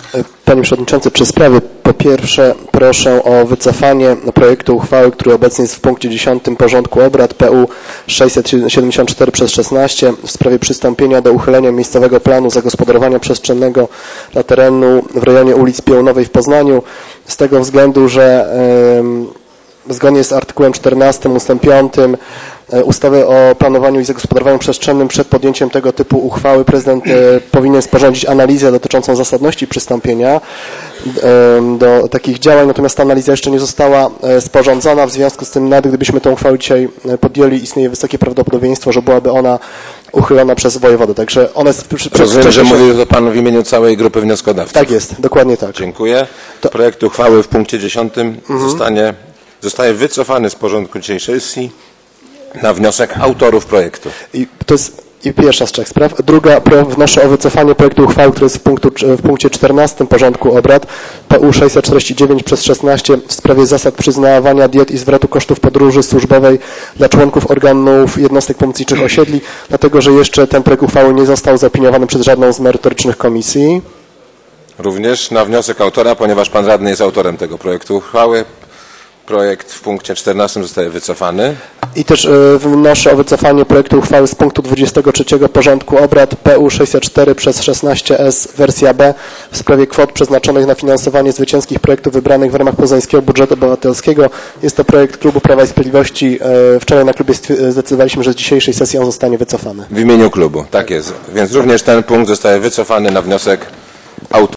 Panie Przewodniczący, 3 sprawy. Po pierwsze proszę o wycofanie projektu uchwały, który obecnie jest w punkcie 10 porządku obrad PU 674/16 w sprawie przystąpienia do uchylenia miejscowego planu zagospodarowania przestrzennego dla terenu w rejonie ulic Piołunowej w Poznaniu z tego względu, że zgodnie z artykułem 14 ust. 5 ustawy o planowaniu i zagospodarowaniu przestrzennym przed podjęciem tego typu uchwały prezydent powinien sporządzić analizę dotyczącą zasadności przystąpienia do takich działań, natomiast ta analiza jeszcze nie została sporządzona, w związku z tym nawet gdybyśmy tę uchwałę dzisiaj podjęli, istnieje wysokie prawdopodobieństwo, że byłaby ona uchylona przez wojewodę. Także ona jest... Rozumiem, że mówi to Pan w imieniu całej grupy wnioskodawców. Tak jest, dokładnie tak. Dziękuję. Projekt uchwały w punkcie 10 zostaje wycofany z porządku dzisiejszej sesji na wniosek autorów projektu. I to jest pierwsza z 3 spraw. Druga, wnoszę o wycofanie projektu uchwały, który jest w punkcie 14 porządku obrad PU 649/16 w sprawie zasad przyznawania diet i zwrotu kosztów podróży służbowej dla członków organów jednostek pomocniczych osiedli, dlatego że jeszcze ten projekt uchwały nie został zaopiniowany przez żadną z merytorycznych komisji. Również na wniosek autora, ponieważ Pan Radny jest autorem tego projektu uchwały, projekt w punkcie 14 zostaje wycofany. I też wnoszę o wycofanie projektu uchwały z punktu 23 porządku obrad PU 64/16S wersja B w sprawie kwot przeznaczonych na finansowanie zwycięskich projektów wybranych w ramach poznańskiego budżetu obywatelskiego. Jest to projekt Klubu Prawa i Sprawiedliwości. Wczoraj na klubie zdecydowaliśmy, że z dzisiejszej sesji on zostanie wycofany. W imieniu klubu, tak jest. Więc również ten punkt zostaje wycofany na wniosek autora.